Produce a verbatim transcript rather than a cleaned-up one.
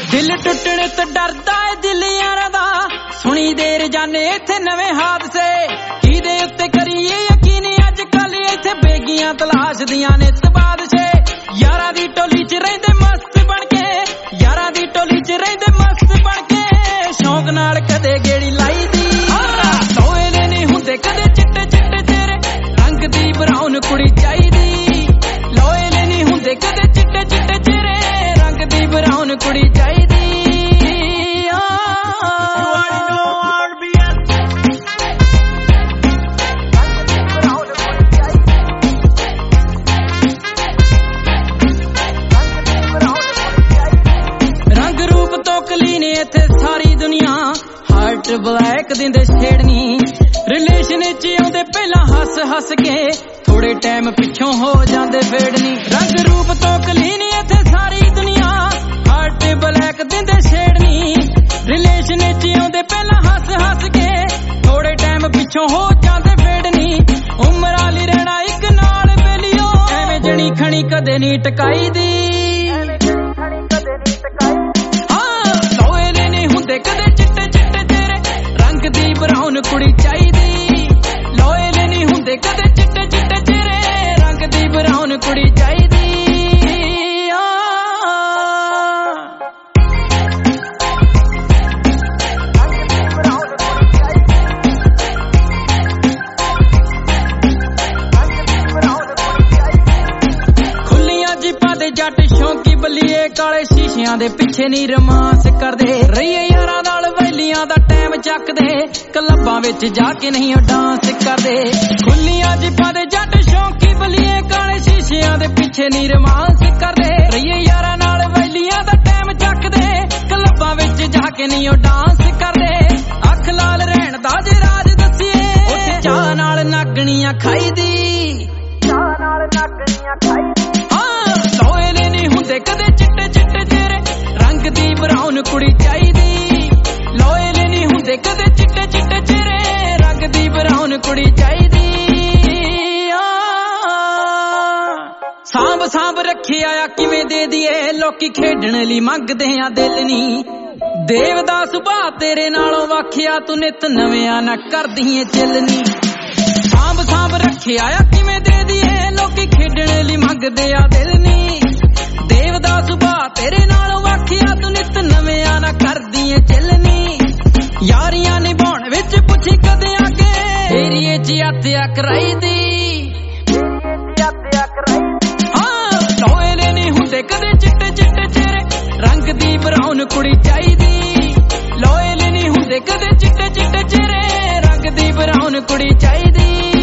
दिल टुटने तो डरदा है दिल यारां दा, सुनी देर जाने इत्थे नवें हादसे, किदे उत्ते करिए यकीन अज कल इत्थे बेगियां तलाश दियां नित बादशे। यारां दी टोली च रहिंदे मस्त बनके, यारां दी टोली च रहिंदे मस्त बनके, शौक नाल कदे गेड़ी लाई दी। लोए दे नहीं हुंदे कदे चिट्टे चिट्टे तेरे रंग दी ब्राउन कुड़ी चाहीदी, लोए दे नहीं हुंदे कदे चिट्टे चिट्टे तेरे रंग दी ब्राउन कुड़ी चाहीदी। इत्थे सारी दुनिया हार्ट ब्लैक दिंदे छेड़नी, रिलेशन च आउंदे पहला हस हस के, थोड़े टाइम पिछों हो जांदे फेड़नी। रंग रूप तो कलीन इत्थे सारी दुनिया हार्ट ब्लैक दिंदे छेड़नी, रिलेशन च आउंदे पहला हस हस के, थोड़े टाइम पिछों हो जांदे फेड़नी। उम्र आली रहना एक नाल बेलियो, एवें जणी खणी कदे नी टकाई दी। कदे चिट्टे चिट्टे तेरे रंग दी ब्राउन कुड़ी चाहीदी, लोए ले नहीं हुंदे कदे चिट्टे चिट्टे तेरे रंग दी ब्राउन कुड़ी चाहीदी। खुलियां जिपां दे जट शौकी बलिए, काले शीशियां दे पिछे नी रोमांस करदे, रहिए यारां नाल वैलियां दा टाइम चकदे, क्लबां विच जाके नहीं ओ डांस करदे। खुलियां जिपां दे जट शौकी बलिए, काले शीशियां दे पिछे नी रोमांस करदे, रहिए यारां नाल वैलियां दा टाइम चकदे, क्लबां विच जाके नहीं ओ डांस करदे। अख लाल रहण दा जे राज दसीए, उत्ते चाह नाल नागणियां खाईदी, चाह नाल नागणियां खाईदी। हां लोए ले नहीं हुंदे कदे चिट्टे चिट्टे तेरे रंग दी ब्राउन कुड़ी चाहीदी, लोए ले नहीं हुंदे कदे चिट्टे चिट्टे तेरे रंग दी ब्राउन कुड़ी चाहीदी। सांभ सांभ रखी आया किवें दे दिए, लोकी खेडण लई मंगदे आ दिल नी, देव दा सुभाऽ तेरे नालों वाखिया, तू नित नविआं ना करदी ऐ चिलनी। सांभ सांभ रखी आया किवें दे दिए, लोकी खेडण लई मंगदे आ दिल नी, देव दा सुभाऽ तेरे नालों वाखिया, तू नित नविआं ना करदी ऐ चिलनी। यारियां निभाउण विच पुछी कदे आके, एरिए च हत्या कराई दी, हां लोए ले नहीं हुंदे कदे चिट्टे चिट्टे तेरे रंग दी ब्राउन कुड़ी चाहीदी, लोए ले नहीं हुंदे कदे चिट्टे चिट्टे तेरे रंग दी ब्राउन कुड़ी चाहीदी।